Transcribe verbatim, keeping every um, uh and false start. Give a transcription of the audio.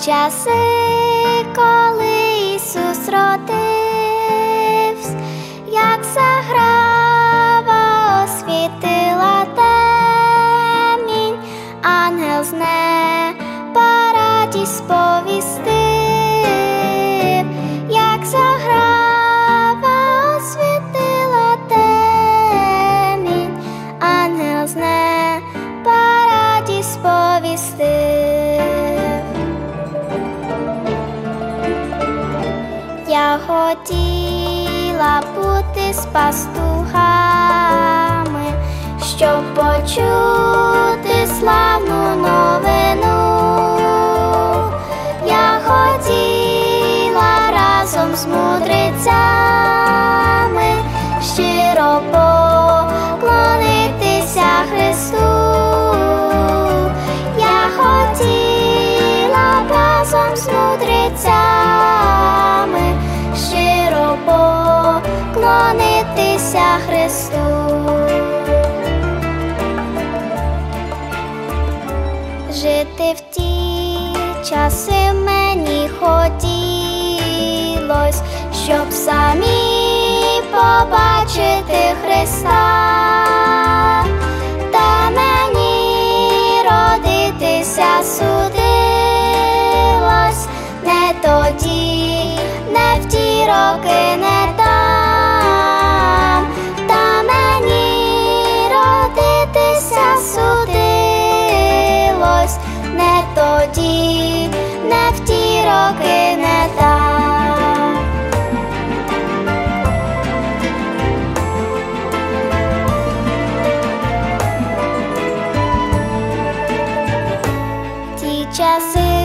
часи, коли Ісус родився, як заграва освітила темінь, ангел з неба радість сповістив, як заграва освітила темінь, ангел з неба радість сповістив. Я хотіла бути з пастухами, щоб почути славну новину. Я хотіла разом з мудрецями щиро поклонитися Христу. Я хотіла разом з мудрецями щиро поклонитися Христу. Жити в ті часи мені хотілось, щоб самі побачити Христа, та мені родитися судилось не тоді, не в ті роки, не там, та мені родитися судилось не тоді, не в ті роки, не там. Ті часи